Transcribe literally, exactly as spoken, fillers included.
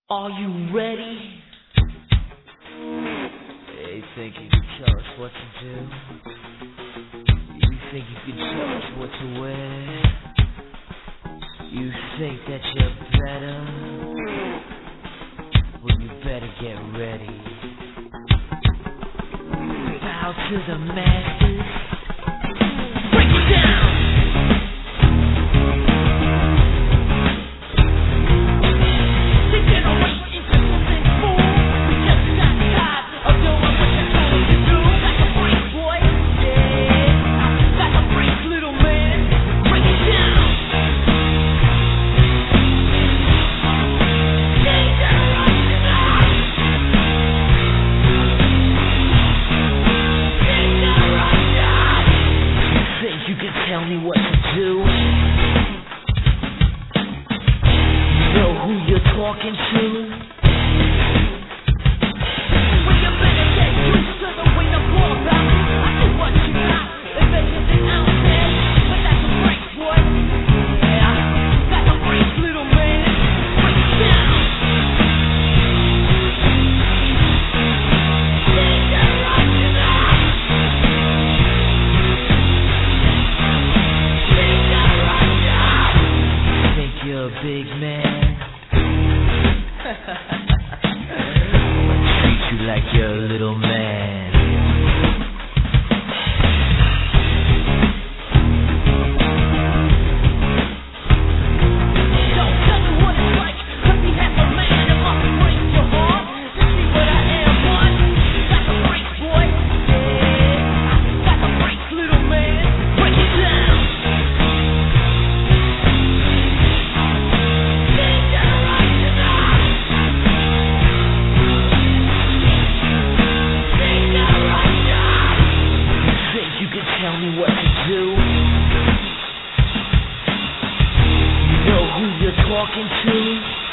Are you ready? Hey, think you can tell us what to do? You think you can tell us what to wear? You think that you're better? Well, you better get ready. Bow to the masses. Break it down! Tell me what to do. You know who you're talking to? Well, you better get used to the way the ball bounces. I see what you got. It's better than ounces, but that's a break, boy. Yeah, that's a break, little man. Break it down. You're a big man. Treat you like you're a little man. Don't tell me what it's like to be half a man. It must break your heart to see what I am, boy. That's a break, boy. Yeah, that's a break, little man. Break it down. Tell me what to do. You know who you're talking to?